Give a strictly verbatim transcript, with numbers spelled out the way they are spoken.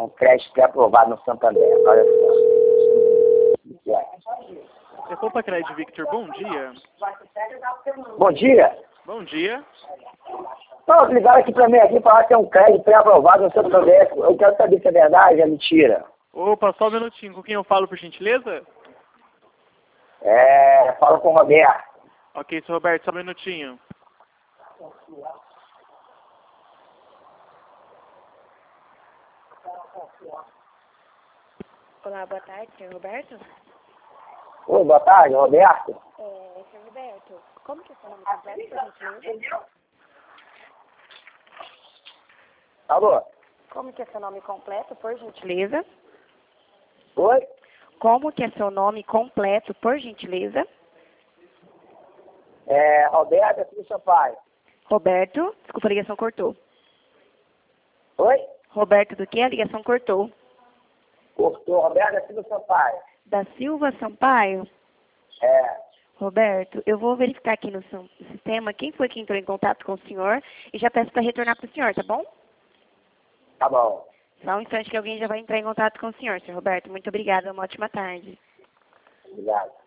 um crédito pré-aprovado no Santander. Olha só. É Poupa Crédito, Victor. Bom dia. Bom dia. Bom dia. Não, ligaram aqui pra mim aqui falar que tem um crédito pré-aprovado no Santander. Eu quero saber se é verdade ou é mentira. Opa, só um minutinho. Com quem eu falo, por gentileza? É, fala com o Roberto. Ok, seu Roberto, só um minutinho. Olá, boa tarde, senhor Roberto. Oi, boa tarde, Roberto. É, senhor Roberto, como que é seu nome completo, por gentileza? Alô? Como que é seu nome completo, por gentileza? Oi? Como que é seu nome completo, por gentileza? É, Roberto, é filho do seu pai. Roberto, desculpa, a ligação cortou. Oi? Roberto do que? A ligação cortou. Cortou, Roberto, é filho do seu pai. Da Silva Sampaio? É, Roberto, eu vou verificar aqui no seu sistema quem foi que entrou em contato com o senhor e já peço para retornar para o senhor, tá bom? tá bom. Só um instante que alguém já vai entrar em contato com o senhor, senhor Roberto. Muito obrigada, uma ótima tarde. Obrigado.